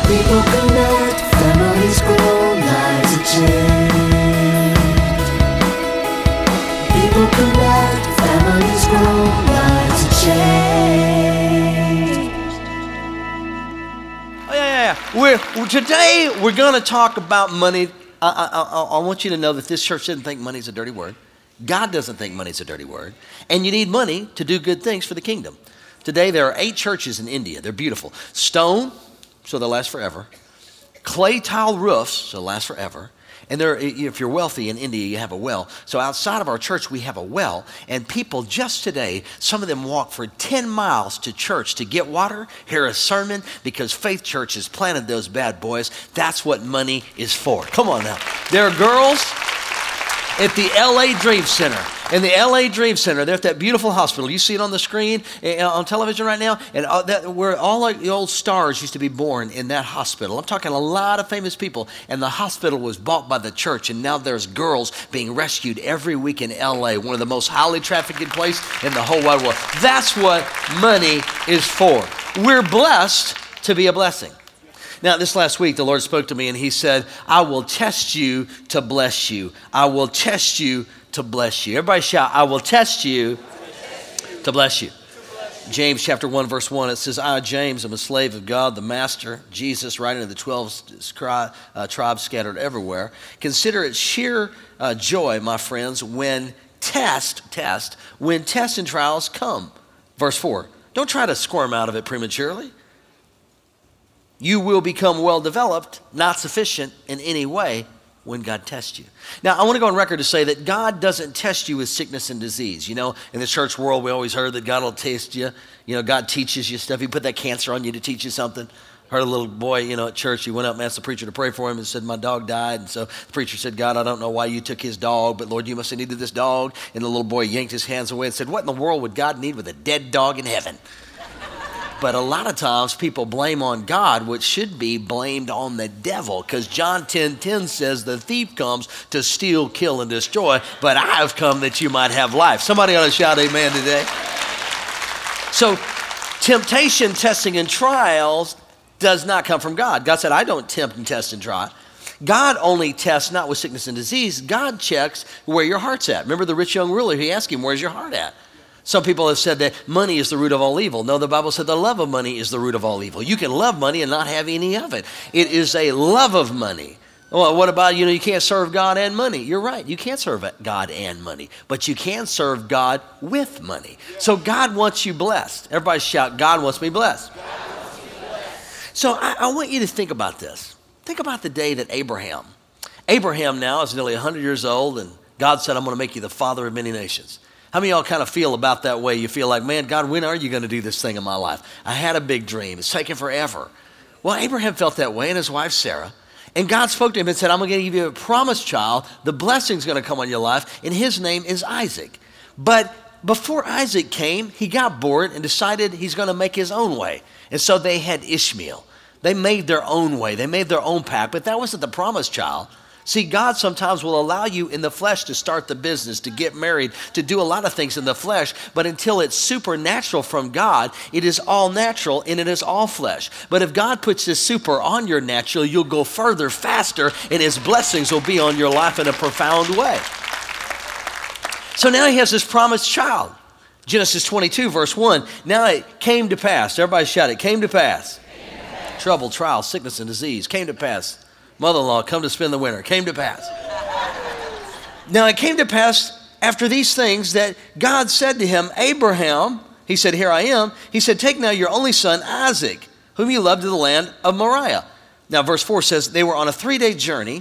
People connect, families grow, lives are changed. People connect, families grow, lives are changed. Oh, yeah. Today we're going to talk about money. I want you to know that this church doesn't think money's a dirty word. God doesn't think money's a dirty word. And you need money to do good things for the kingdom. Today there are 8 churches in India. They're beautiful. Stone, so they'll last forever. Clay tile roofs, so they'll last forever. And if you're wealthy in India, you have a well. So outside of our church, we have a well. And people just today, some of them walk for 10 miles to church to get water, hear a sermon, because Faith Church has planted those bad boys. That's what money is for. Come on now. There are girls at the LA Dream Center. In the LA Dream Center, they're at that beautiful hospital. You see it on the screen, on television right now, and where all the old stars used to be born in that hospital. I'm talking a lot of famous people, and the hospital was bought by the church, and now there's girls being rescued every week in LA, one of the most highly trafficked places in the whole wide world. That's what money is for. We're blessed to be a blessing. Now, this last week, the Lord spoke to me and he said, I will test you to bless you. I will test you to bless you. Everybody shout, I will test you to bless you. James chapter 1, verse 1, it says, I, James, am a slave of God, the Master, Jesus, writing to the 12 tribes scattered everywhere. Consider it sheer joy, my friends, when tests and trials come. Verse 4, don't try to squirm out of it prematurely. You will become well-developed, not sufficient in any way when God tests you. Now, I want to go on record to say that God doesn't test you with sickness and disease. You know, in the church world, we always heard that God will test you. You know, God teaches you stuff. He put that cancer on you to teach you something. Heard a little boy, at church, he went up and asked the preacher to pray for him and said, my dog died. And so the preacher said, God, I don't know why you took his dog, but Lord, you must have needed this dog. And the little boy yanked his hands away and said, what in the world would God need with a dead dog in heaven? But a lot of times people blame on God what should be blamed on the devil, because John 10:10 says the thief comes to steal, kill, and destroy, but I have come that you might have life. Somebody ought to shout amen today. So temptation, testing, and trials does not come from God. God said, I don't tempt and test and try. God only tests not with sickness and disease. God checks where your heart's at. Remember the rich young ruler, he asked him, where's your heart at? Some people have said that money is the root of all evil. No, the Bible said the love of money is the root of all evil. You can love money and not have any of it. It is a love of money. Well, what about, you can't serve God and money. You're right, you can't serve God and money, but you can serve God with money. So God wants you blessed. Everybody shout, God wants me blessed. So I want you to think about this. Think about the day that Abraham now is nearly 100 years old, and God said, I'm going to make you the father of many nations. How many of y'all kind of feel about that way? You feel like, man, God, when are you going to do this thing in my life? I had a big dream. It's taken forever. Well, Abraham felt that way, and his wife, Sarah. And God spoke to him and said, I'm going to give you a promised child. The blessing's going to come on your life, and his name is Isaac. But before Isaac came, he got bored and decided he's going to make his own way. And so they had Ishmael. They made their own way. They made their own path, but that wasn't the promised child. See, God sometimes will allow you in the flesh to start the business, to get married, to do a lot of things in the flesh, but until it's supernatural from God, it is all natural and it is all flesh. But if God puts this super on your natural, you'll go further, faster, and his blessings will be on your life in a profound way. So now he has this promised child. Genesis 22, verse 1. Now it came to pass. Everybody shout, it came to pass. Trouble, trial, sickness, and disease came to pass. Mother-in-law, come to spend the winter. Came to pass. Now it came to pass after these things that God said to him, Abraham, he said, here I am. He said, take now your only son, Isaac, whom you love, to the land of Moriah. Now verse 4 says they were on a 3-day journey.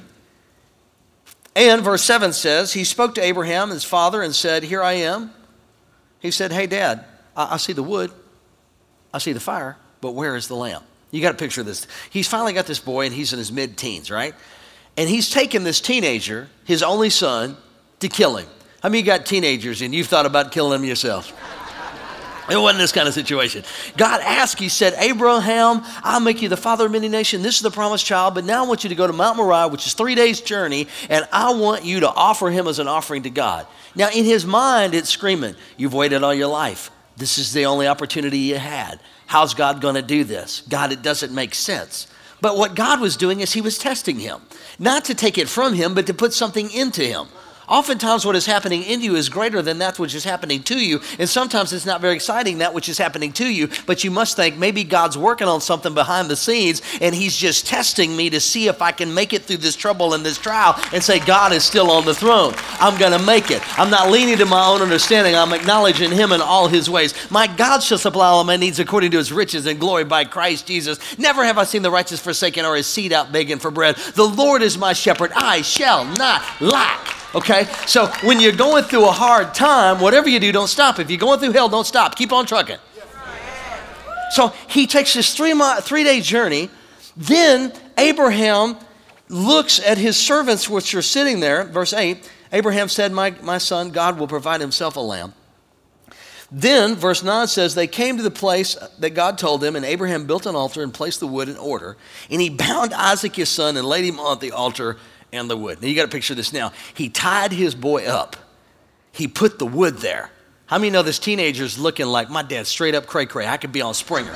And verse 7 says, he spoke to Abraham, his father, and said, here I am. He said, hey, Dad, I see the wood. I see the fire, but where is the lamb? You got to picture this. He's finally got this boy, and he's in his mid-teens, right? And he's taken this teenager, his only son, to kill him. How many of you got teenagers, and you've thought about killing them yourself? It wasn't this kind of situation. God asked, he said, Abraham, I'll make you the father of many nations. This is the promised child, but now I want you to go to Mount Moriah, which is 3 days' journey, and I want you to offer him as an offering to God. Now, in his mind, it's screaming, you've waited all your life. This is the only opportunity you had. How's God going to do this? God, it doesn't make sense. But what God was doing is he was testing him, not to take it from him, but to put something into him. Oftentimes what is happening in you is greater than that which is happening to you. And sometimes it's not very exciting, that which is happening to you. But you must think maybe God's working on something behind the scenes and he's just testing me to see if I can make it through this trouble and this trial and say, God is still on the throne. I'm going to make it. I'm not leaning to my own understanding. I'm acknowledging him in all his ways. My God shall supply all my needs according to his riches and glory by Christ Jesus. Never have I seen the righteous forsaken or his seed out begging for bread. The Lord is my shepherd. I shall not lack. Okay, so when you're going through a hard time, whatever you do, don't stop. If you're going through hell, don't stop. Keep on trucking. So he takes this 3-day journey. Then Abraham looks at his servants which are sitting there. Verse 8, Abraham said, my son, God will provide himself a lamb. Then verse 9 says, they came to the place that God told them, and Abraham built an altar and placed the wood in order. And he bound Isaac his son and laid him on the altar and the wood. Now you got to picture this now. He tied his boy up. He put the wood there. How many know this teenager's looking like, my dad's straight up cray-cray. I could be on Springer.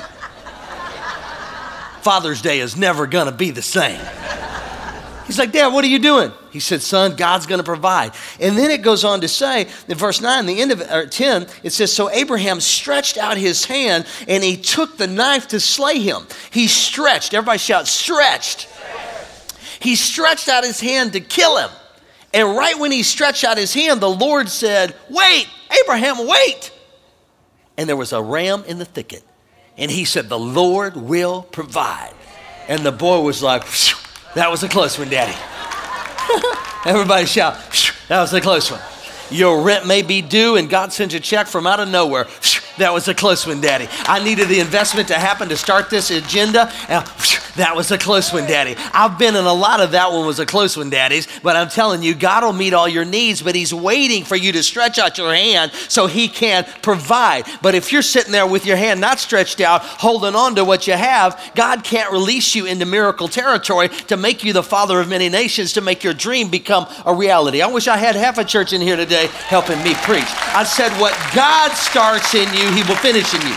Father's Day is never going to be the same. He's like, Dad, what are you doing? He said, son, God's going to provide. And then it goes on to say, in verse 9, the end of it, or 10, it says, so Abraham stretched out his hand and he took the knife to slay him. He stretched. Everybody shout, stretched. He stretched out his hand to kill him. And right when he stretched out his hand, the Lord said, wait, Abraham, wait. And there was a ram in the thicket. And he said, the Lord will provide. And the boy was like, phew, that was a close one, Daddy. Everybody shout, phew, that was a close one. Your rent may be due and God sends a check from out of nowhere. Phew, that was a close one, Daddy. I needed the investment to happen to start this agenda. And that was a close one, Daddy. I've been in a lot of that one was a close one, Daddies. But I'm telling you, God will meet all your needs, but he's waiting for you to stretch out your hand so he can provide. But if you're sitting there with your hand not stretched out, holding on to what you have, God can't release you into miracle territory to make you the father of many nations, to make your dream become a reality. I wish I had half a church in here today helping me preach. I said, what God starts in you, he will finish in you.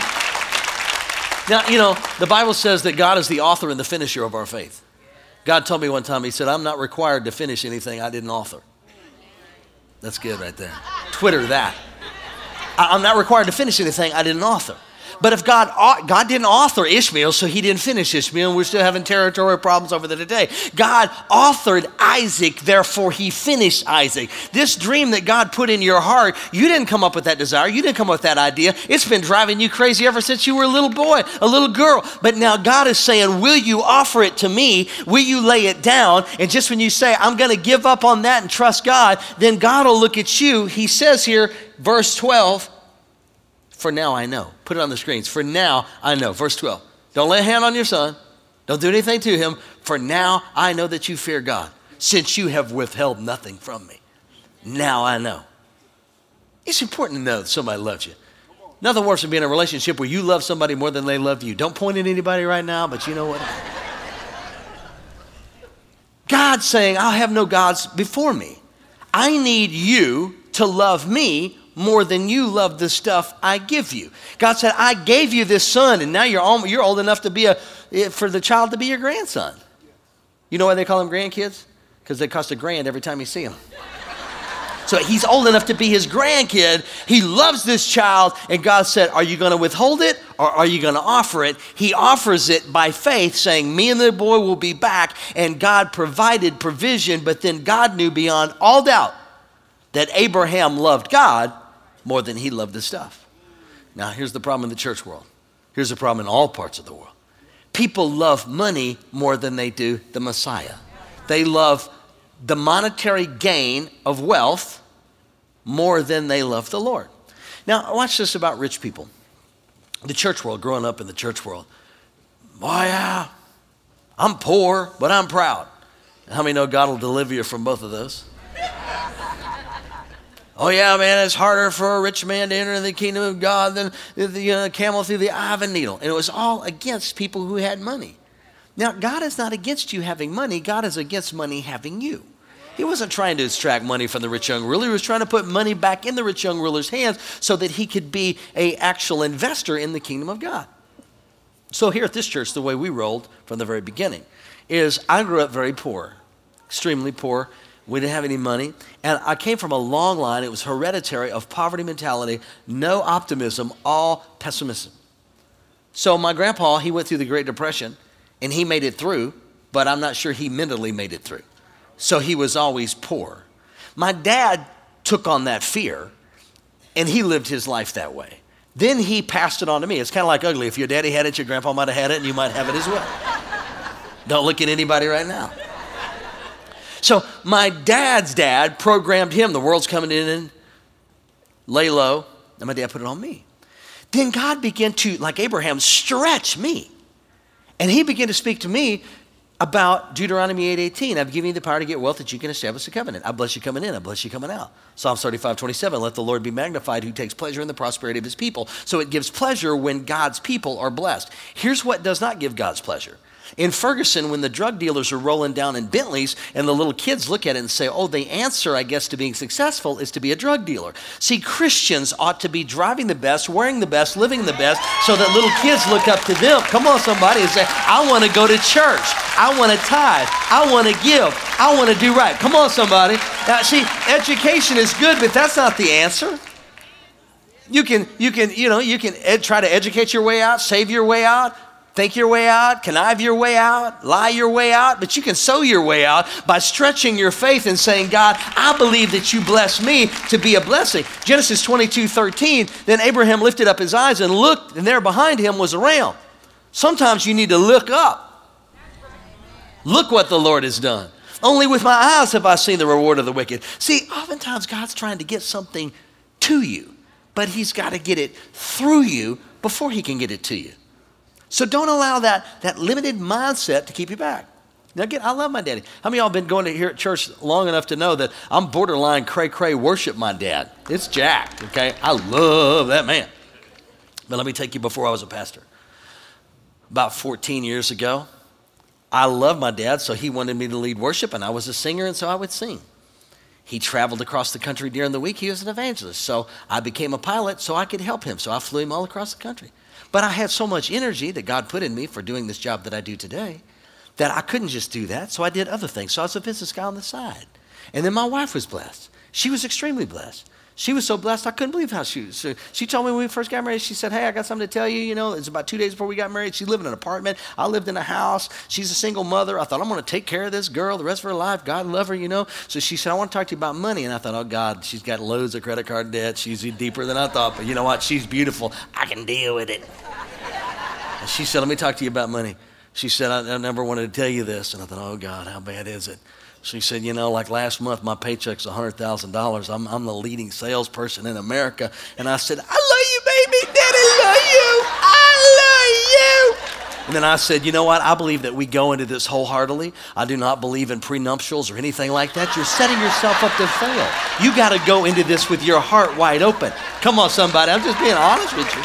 Now, you know, the Bible says that God is the author and the finisher of our faith. God told me one time, he said, I'm not required to finish anything I didn't author. That's good right there. Twitter that. I'm not required to finish anything I didn't author. But if God didn't author Ishmael, so he didn't finish Ishmael, and we're still having territorial problems over there today. God authored Isaac, therefore he finished Isaac. This dream that God put in your heart, you didn't come up with that desire. You didn't come up with that idea. It's been driving you crazy ever since you were a little boy, a little girl. But now God is saying, will you offer it to me? Will you lay it down? And just when you say, I'm going to give up on that and trust God, then God will look at you. He says here, verse 12, for now I know. Put it on the screens. For now I know. Verse 12. Don't lay a hand on your son. Don't do anything to him. For now I know that you fear God, since you have withheld nothing from me. Now I know. It's important to know that somebody loves you. Nothing worse than being in a relationship where you love somebody more than they love you. Don't point at anybody right now, but you know what? God's saying, I'll have no gods before me. I need you to love me more than you love the stuff I give you. God said, I gave you this son, and now you're old enough to be for the child to be your grandson. You know why they call them grandkids? Because they cost $1,000 every time you see them. So he's old enough to be his grandkid. He loves this child, and God said, are you going to withhold it, or are you going to offer it? He offers it by faith, saying, me and the boy will be back, and God provided provision, but then God knew beyond all doubt that Abraham loved God more than he loved the stuff. Now, here's the problem in the church world. Here's the problem in all parts of the world. People love money more than they do the Messiah. They love the monetary gain of wealth more than they love the Lord. Now, watch this about rich people. The church world, growing up in the church world. Oh, yeah, I'm poor, but I'm proud. How many know God will deliver you from both of those? Oh yeah, man, it's harder for a rich man to enter the kingdom of God than the camel through the eye of a needle. And it was all against people who had money. Now, God is not against you having money. God is against money having you. He wasn't trying to extract money from the rich young ruler. He was trying to put money back in the rich young ruler's hands so that he could be an actual investor in the kingdom of God. So here at this church, the way we rolled from the very beginning is I grew up very poor, extremely poor. We didn't have any money. And I came from a long line. It was hereditary of poverty mentality, no optimism, all pessimism. So my grandpa, he went through the Great Depression, and he made it through, but I'm not sure he mentally made it through. So he was always poor. My dad took on that fear, and he lived his life that way. Then he passed it on to me. It's kind of like ugly. If your daddy had it, your grandpa might have had it, and you might have it as well. Don't look at anybody right now. So my dad's dad programmed him. The world's coming in and lay low. And my dad put it on me. Then God began to, like Abraham, stretch me. And he began to speak to me about Deuteronomy 8:18. I've given you the power to get wealth that you can establish a covenant. I bless you coming in, I bless you coming out. Psalms 35:27, let the Lord be magnified who takes pleasure in the prosperity of his people. So it gives pleasure when God's people are blessed. Here's what does not give God's pleasure. In Ferguson, when the drug dealers are rolling down in Bentleys and the little kids look at it and say, oh, the answer, I guess, to being successful is to be a drug dealer. See, Christians ought to be driving the best, wearing the best, living the best, so that little kids look up to them. Come on, somebody, and say, I want to go to church. I want to tithe. I want to give. I want to do right. Come on, somebody. Now, see, education is good, but that's not the answer. You can try to educate your way out, save your way out, think your way out, connive your way out, lie your way out, but you can sow your way out by stretching your faith and saying, God, I believe that you bless me to be a blessing. Genesis 22:13, then Abraham lifted up his eyes and looked, and there behind him was a ram. Sometimes you need to look up. Look what the Lord has done. Only with my eyes have I seen the reward of the wicked. See, oftentimes God's trying to get something to you, but he's got to get it through you before he can get it to you. So don't allow that limited mindset to keep you back. Now again, I love my daddy. How many of y'all been going to here at church long enough to know that I'm borderline cray-cray worship my dad? It's Jack, okay? I love that man. But let me take you before I was a pastor. About 14 years ago, I loved my dad, so he wanted me to lead worship, and I was a singer, and so I would sing. He traveled across the country during the week. He was an evangelist, so I became a pilot so I could help him. So I flew him all across the country. But I had so much energy that God put in me for doing this job that I do today that I couldn't just do that, so I did other things. So I was a business guy on the side. And then my wife was blessed. She was extremely blessed. She was so blessed, I couldn't believe how she was. So she told me when we first got married, she said, hey, I got something to tell you. You know, it's about 2 days before we got married. She lived in an apartment. I lived in a house. She's a single mother. I thought, I'm going to take care of this girl the rest of her life. God love her, you know. So she said, I want to talk to you about money. And I thought, oh, God, she's got loads of credit card debt. She's deeper than I thought. But you know what? She's beautiful. I can deal with it. And she said, let me talk to you about money. She said, I never wanted to tell you this. And I thought, oh, God, how bad is it? She said, you know, like last month, my paycheck's $100,000. I'm the leading salesperson in America. And I said, I love you, baby. Daddy, love you. I love you. And then I said, you know what? I believe that we go into this wholeheartedly. I do not believe in prenuptials or anything like that. You're setting yourself up to fail. You got to go into this with your heart wide open. Come on, somebody. I'm just being honest with you.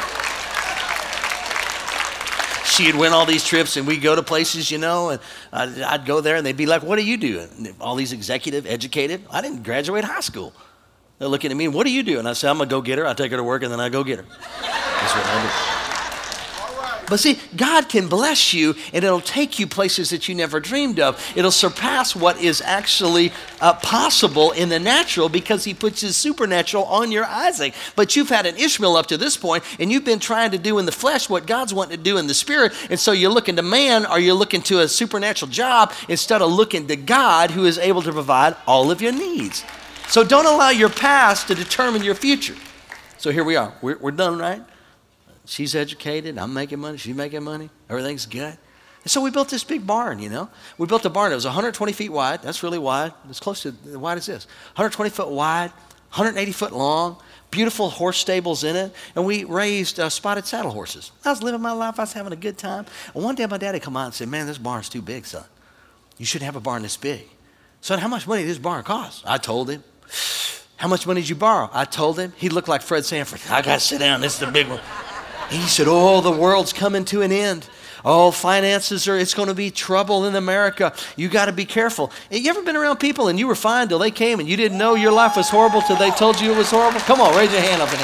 She had went all these trips, and we'd go to places, you know, and I'd go there, and they'd be like, what do you do? And all these executive, educated. I didn't graduate high school. They're looking at me, what do you do? And I said, I'm going to go get her. I take her to work, and then I go get her. That's what I do. But see, God can bless you, and it'll take you places that you never dreamed of. It'll surpass what is actually possible in the natural because he puts his supernatural on your Isaac. But you've had an Ishmael up to this point, and you've been trying to do in the flesh what God's wanting to do in the spirit. And so you're looking to man, or you're looking to a supernatural job instead of looking to God, who is able to provide all of your needs. So don't allow your past to determine your future. So here we are. We're done, right? She's educated, I'm making money, she's making money, everything's good. And so we built this big barn, you know. We built a barn, it was 120 feet wide, that's really wide, it's close to as wide as this. 120 foot wide, 180 foot long, beautiful horse stables in it, and we raised spotted saddle horses. I was living my life, I was having a good time. And one day my daddy come out and said, man, this barn's too big, son. You shouldn't have a barn this big. Son, how much money does this barn cost? I told him. How much money did you borrow? I told him. He looked like Fred Sanford. I got to sit down, this is the big one. He said, oh, the world's coming to an end. Oh, finances it's going to be trouble in America. You got to be careful. You ever been around people and you were fine till they came and you didn't know your life was horrible till they told you it was horrible? Come on, raise your hand up in here.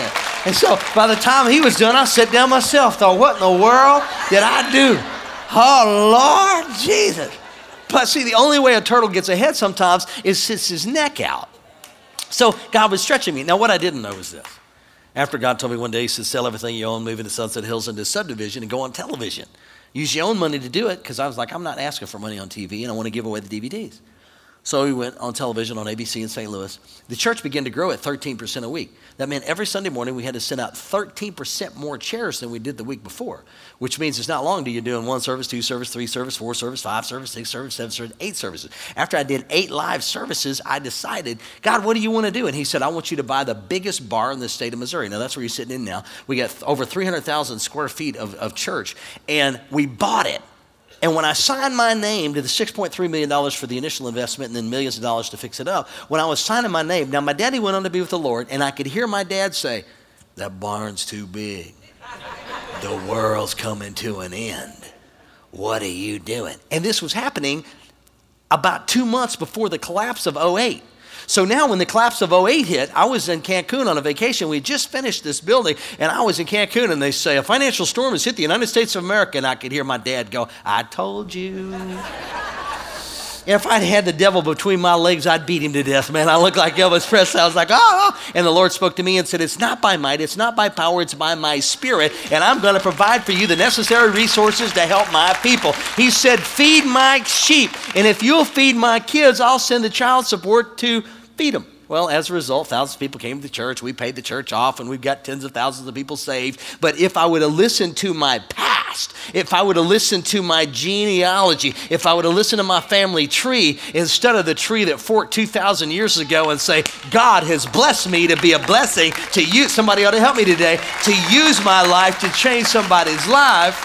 And so by the time he was done, I sat down myself, thought, what in the world did I do? Oh, Lord Jesus. But see, the only way a turtle gets ahead sometimes is sits his neck out. So God was stretching me. Now, what I didn't know was this. After God told me one day, he said, sell everything you own, move into Sunset Hills into subdivision and go on television. Use your own money to do it, because I was like, I'm not asking for money on TV, and I want to give away the DVDs. So we went on television on ABC in St. Louis. The church began to grow at 13% a week. That meant every Sunday morning we had to send out 13% more chairs than we did the week before, which means it's not long till you're doing 1 service, 2 service, 3 service, 4 service, 5 service, 6 service, 7 service, 8 services. After I did 8 live services, I decided, God, what do you want to do? And he said, I want you to buy the biggest bar in the state of Missouri. Now, that's where you're sitting in now. We got over 300,000 square feet of church, and we bought it. And when I signed my name to the $6.3 million for the initial investment and then millions of dollars to fix it up, when I was signing my name, now my daddy went on to be with the Lord, and I could hear my dad say, that barn's too big. The world's coming to an end. What are you doing? And this was happening about 2 months before the collapse of 2008. So now when the collapse of 2008 hit, I was in Cancun on a vacation. We had just finished this building, and I was in Cancun, and they say, a financial storm has hit the United States of America. And I could hear my dad go, I told you. If I'd had the devil between my legs, I'd beat him to death, man. I looked like Elvis Presley. I was like, oh. And the Lord spoke to me and said, it's not by might, it's not by power, it's by my spirit, and I'm going to provide for you the necessary resources to help my people. He said, feed my sheep, and if you'll feed my kids, I'll send the child support to feed them. Well, as a result, thousands of people came to the church. We paid the church off, and we've got tens of thousands of people saved. But if I would have listened to my past, if I would have listened to my genealogy, if I would have listened to my family tree instead of the tree that forked 2,000 years ago and say, God has blessed me to be a blessing to you. Somebody ought to help me today to use my life to change somebody's life.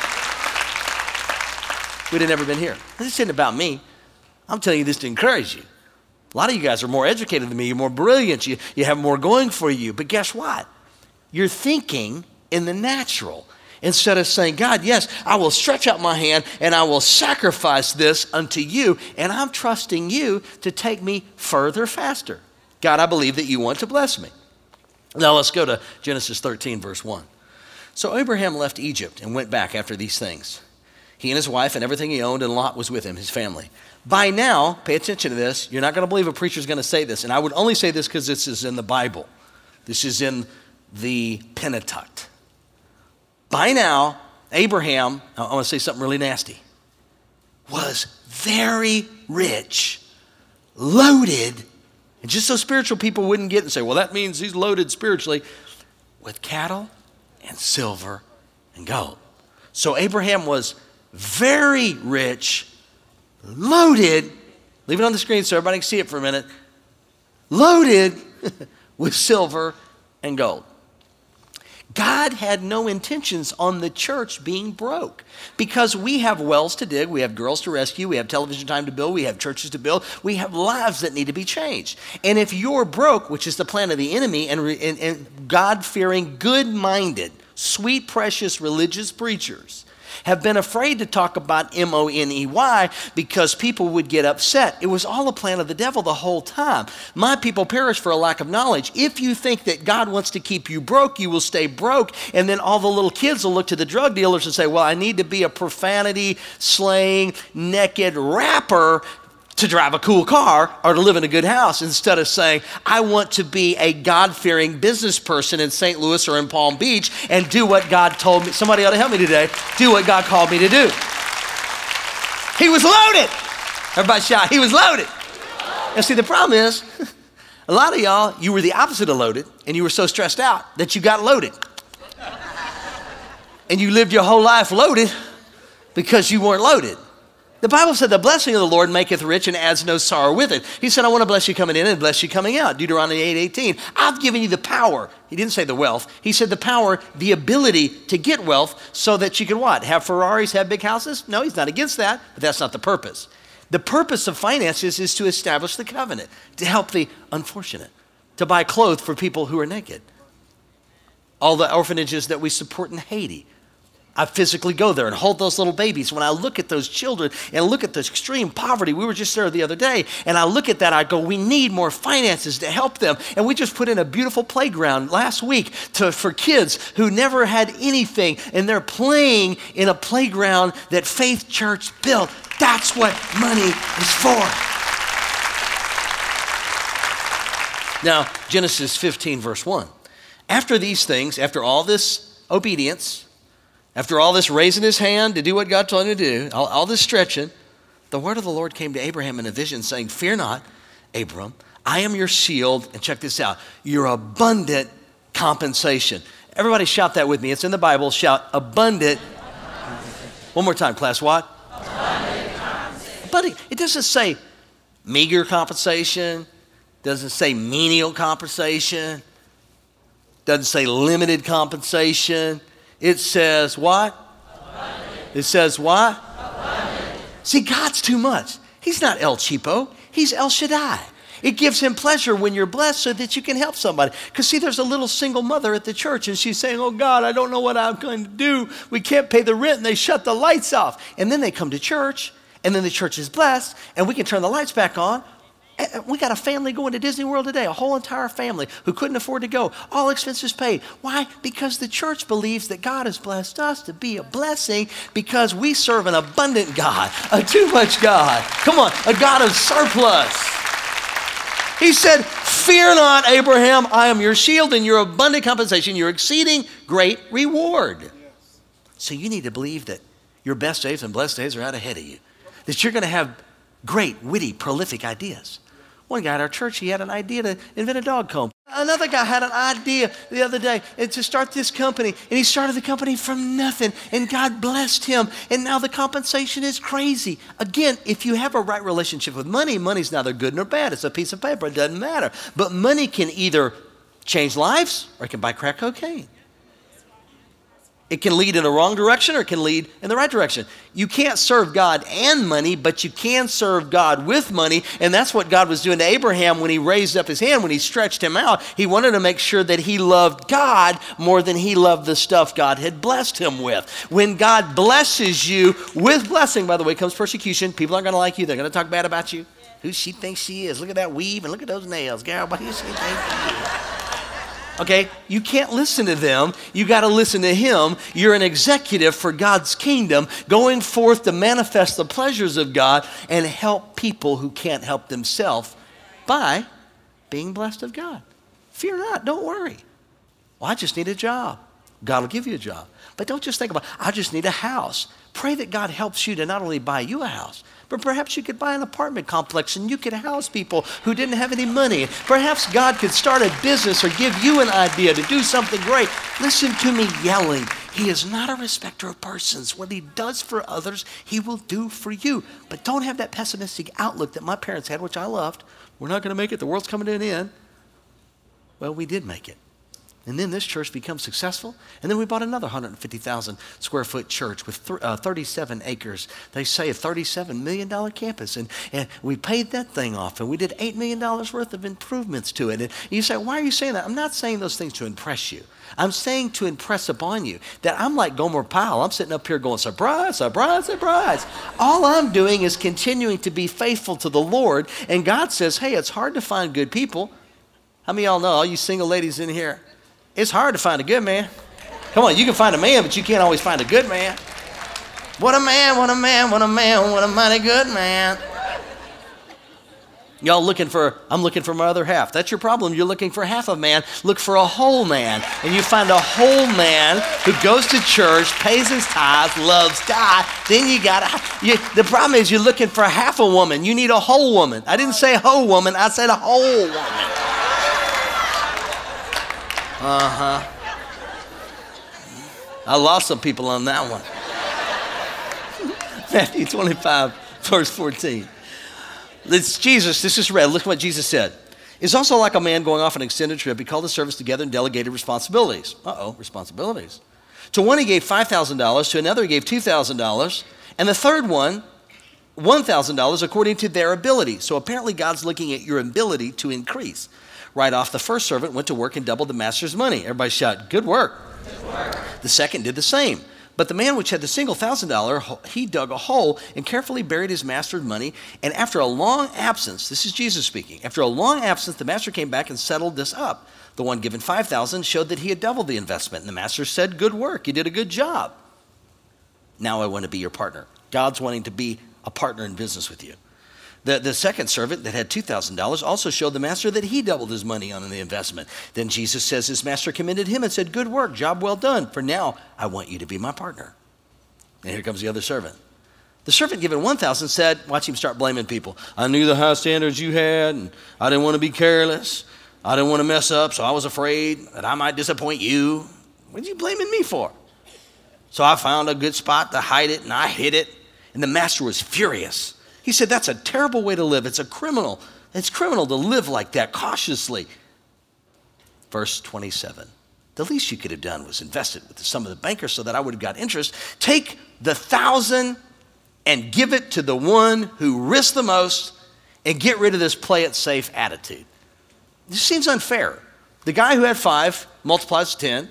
We'd have never been here. This isn't about me. I'm telling you this to encourage you. A lot of you guys are more educated than me. You're more brilliant. You have more going for you. But guess what? You're thinking in the natural instead of saying, God, yes, I will stretch out my hand and I will sacrifice this unto you. And I'm trusting you to take me further, faster. God, I believe that you want to bless me. Now let's go to Genesis 13, verse 1. So Abraham left Egypt and went back after these things. He and his wife and everything he owned, and Lot was with him, his family. By now, pay attention to this. You're not going to believe a preacher's going to say this. And I would only say this because this is in the Bible. This is in the Pentateuch. By now, Abraham, I want to say something really nasty, was very rich, loaded, and just so spiritual people wouldn't get and say, well, that means he's loaded spiritually, with cattle and silver and gold. So Abraham was very rich, loaded, leave it on the screen so everybody can see it for a minute, loaded with silver and gold. God had no intentions on the church being broke because we have wells to dig, we have girls to rescue, we have television time to build, we have churches to build, we have lives that need to be changed. And if you're broke, which is the plan of the enemy, and God-fearing, good-minded, sweet, precious religious preachers have been afraid to talk about money because people would get upset. It was all a plan of the devil the whole time. My people perish for a lack of knowledge. If you think that God wants to keep you broke, you will stay broke. And then all the little kids will look to the drug dealers and say, well, I need to be a profanity, slaying, naked rapper to drive a cool car or to live in a good house, instead of saying, I want to be a God-fearing business person in St. Louis or in Palm Beach and do what God told me. Somebody ought to help me today. Do what God called me to do. He was loaded. Everybody shout, he was loaded. And see, the problem is, a lot of y'all, you were the opposite of loaded, and you were so stressed out that you got loaded. And you lived your whole life loaded because you weren't loaded. The Bible said the blessing of the Lord maketh rich and adds no sorrow with it. He said, I want to bless you coming in and bless you coming out. Deuteronomy 8:18. I've given you the power. He didn't say the wealth. He said the power, the ability to get wealth so that you can what? Have Ferraris, have big houses? No, he's not against that, but that's not the purpose. The purpose of finances is to establish the covenant, to help the unfortunate, to buy clothes for people who are naked. All the orphanages that we support in Haiti. I physically go there and hold those little babies. When I look at those children and look at the extreme poverty, we were just there the other day, and I look at that, I go, we need more finances to help them. And we just put in a beautiful playground last week for kids who never had anything, and they're playing in a playground that Faith Church built. That's what money is for. Now, Genesis 15, verse 1. After these things, after all this obedience, after all this raising his hand to do what God told him to do, all this stretching, the word of the Lord came to Abraham in a vision saying, fear not, Abram, I am your shield, and check this out, your abundant compensation. Everybody shout that with me. It's in the Bible. Shout abundant. One more time, class. What? Abundant compensation. But it doesn't say meager compensation. Doesn't say menial compensation. Doesn't say limited compensation. It says what? Abundant. It says what? Abundant. See, God's too much. He's not El Cheapo. He's El Shaddai. It gives him pleasure when you're blessed so that you can help somebody. Because see, there's a little single mother at the church and she's saying, oh God, I don't know what I'm going to do. We can't pay the rent and they shut the lights off. And then they come to church and then the church is blessed and we can turn the lights back on. We got a family going to Disney World today, a whole entire family who couldn't afford to go, all expenses paid. Why? Because the church believes that God has blessed us to be a blessing because we serve an abundant God, a too much God. Come on, a God of surplus. He said, fear not, Abraham, I am your shield and your abundant compensation, your exceeding great reward. Yes. So you need to believe that your best days and blessed days are out ahead of you, that you're going to have great, witty, prolific ideas. One guy at our church, he had an idea to invent a dog comb. Another guy had an idea the other day to start this company, and he started the company from nothing, and God blessed him, and now the compensation is crazy. Again, if you have a right relationship with money, money's neither good nor bad. It's a piece of paper. It doesn't matter. But money can either change lives or it can buy crack cocaine. It can lead in the wrong direction or it can lead in the right direction. You can't serve God and money, but you can serve God with money. And that's what God was doing to Abraham when he raised up his hand, when he stretched him out. He wanted to make sure that he loved God more than he loved the stuff God had blessed him with. When God blesses you with blessing, by the way, comes persecution. People aren't going to like you. They're going to talk bad about you. Who she thinks she is. Look at that weave and look at those nails. Girl, who she thinks she is. Okay, you can't listen to them. You got to listen to him. You're an executive for God's kingdom, going forth to manifest the pleasures of God and help people who can't help themselves by being blessed of God. Fear not, don't worry. Well, I just need a job. God will give you a job. But don't just think about, I just need a house. Pray that God helps you to not only buy you a house, but perhaps you could buy an apartment complex and you could house people who didn't have any money. Perhaps God could start a business or give you an idea to do something great. Listen to me yelling. He is not a respecter of persons. What he does for others, he will do for you. But don't have that pessimistic outlook that my parents had, which I loved. We're not going to make it. The world's coming to an end. Well, we did make it. And then this church becomes successful. And then we bought another 150,000 square foot church with 37 acres. They say a $37 million campus. And we paid that thing off. And we did $8 million worth of improvements to it. And you say, why are you saying that? I'm not saying those things to impress you. I'm saying to impress upon you that I'm like Gomer Pyle. I'm sitting up here going, surprise, surprise, surprise. All I'm doing is continuing to be faithful to the Lord. And God says, hey, it's hard to find good people. How many of y'all know, all you single ladies in here, it's hard to find a good man. Come on, you can find a man, but you can't always find a good man. What a man, what a man, what a man, what a mighty good man. Y'all I'm looking for my other half. That's your problem. You're looking for half a man. Look for a whole man. And you find a whole man who goes to church, pays his tithes, loves God. Then the problem is you're looking for half a woman. You need a whole woman. I didn't say whole woman. I said a whole woman. I lost some people on that one. Matthew 25, verse 14. It's Jesus, this is read. Look at what Jesus said. It's also like a man going off on an extended trip. He called the servants together and delegated responsibilities. Responsibilities. To one he gave $5,000, to another he gave $2,000, and the third one, $1,000 according to their ability. So apparently God's looking at your ability to increase. Right off, the first servant went to work and doubled the master's money. Everybody shout, good work. Good work. The second did the same. But the man which had the single $1,000, he dug a hole and carefully buried his master's money. And after a long absence, this is Jesus speaking, after a long absence, the master came back and settled this up. The one given 5,000 showed that he had doubled the investment. And the master said, good work, you did a good job. Now I want to be your partner. God's wanting to be a partner in business with you. The second servant that had $2,000 also showed the master that he doubled his money on the investment. Then Jesus says his master commended him and said, good work, job well done. For now, I want you to be my partner. And here comes the other servant. The servant given 1,000 said, watch him start blaming people. I knew the high standards you had, and I didn't want to be careless. I didn't want to mess up, so I was afraid that I might disappoint you. What are you blaming me for? So I found a good spot to hide it, and I hid it. And the master was furious. He said, that's a terrible way to live. It's criminal to live like that, cautiously. Verse 27, the least you could have done was invested with some of the bankers so that I would have got interest. Take the 1,000 and give it to the one who risked the most and get rid of this play it safe attitude. This seems unfair. The guy who had 5 multiplies 10.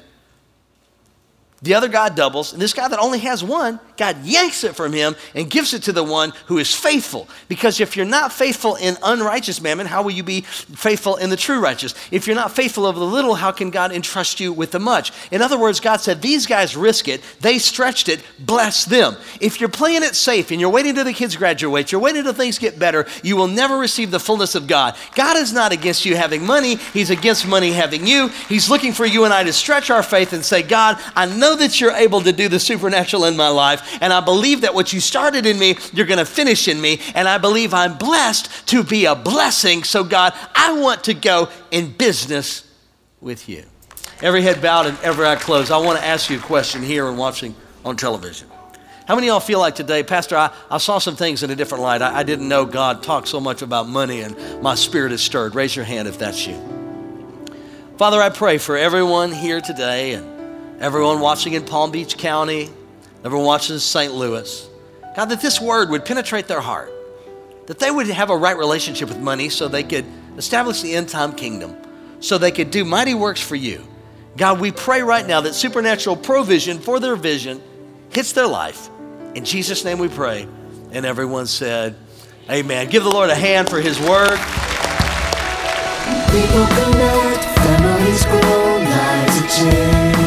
The other guy doubles, and this guy that only has 1, God yanks it from him and gives it to the one who is faithful. Because if you're not faithful in unrighteous mammon, how will you be faithful in the true righteous? If you're not faithful over the little, how can God entrust you with the much? In other words, God said, these guys risk it, they stretched it, bless them. If you're playing it safe and you're waiting till the kids graduate, you're waiting till things get better, you will never receive the fullness of God. God is not against you having money, He's against money having you. He's looking for you and I to stretch our faith and say, God, I know that you're able to do the supernatural in my life, and I believe that what you started in me, you're going to finish in me, and I believe I'm blessed to be a blessing. So God, I want to go in business with you. Every head bowed and every eye closed. I want to ask you a question here and watching on television. How many of y'all feel like today, Pastor, I saw some things in a different light. I didn't know God talked so much about money, and my spirit is stirred. Raise your hand if that's you. Father, I pray for everyone here today and everyone watching in Palm Beach County, everyone watching in St. Louis. God, that this word would penetrate their heart, that they would have a right relationship with money so they could establish the end-time kingdom, so they could do mighty works for you. God, we pray right now that supernatural provision for their vision hits their life. In Jesus' name we pray. And everyone said, amen. Give the Lord a hand for His word. People connect, families grow, lives are changed.